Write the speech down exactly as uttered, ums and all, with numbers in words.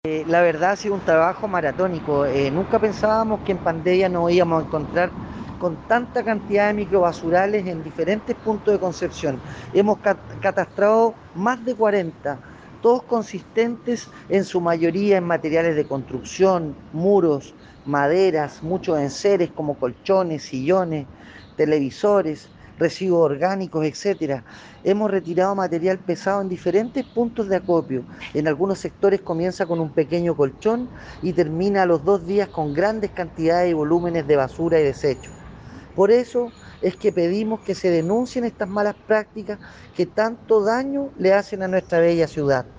Eh, la verdad ha sido un trabajo maratónico. Eh, nunca pensábamos que en pandemia nos íbamos a encontrar con tanta cantidad de microbasurales en diferentes puntos de Concepción. Hemos cat- catastrado más de cuarenta, todos consistentes en su mayoría en materiales de construcción, muros, maderas, muchos enseres como colchones, sillones, televisores, residuos orgánicos, etcétera. Hemos retirado material pesado en diferentes puntos de acopio. En algunos sectores comienza con un pequeño colchón y termina a los dos días con grandes cantidades y volúmenes de basura y desechos. Por eso es que pedimos que se denuncien estas malas prácticas que tanto daño le hacen a nuestra bella ciudad.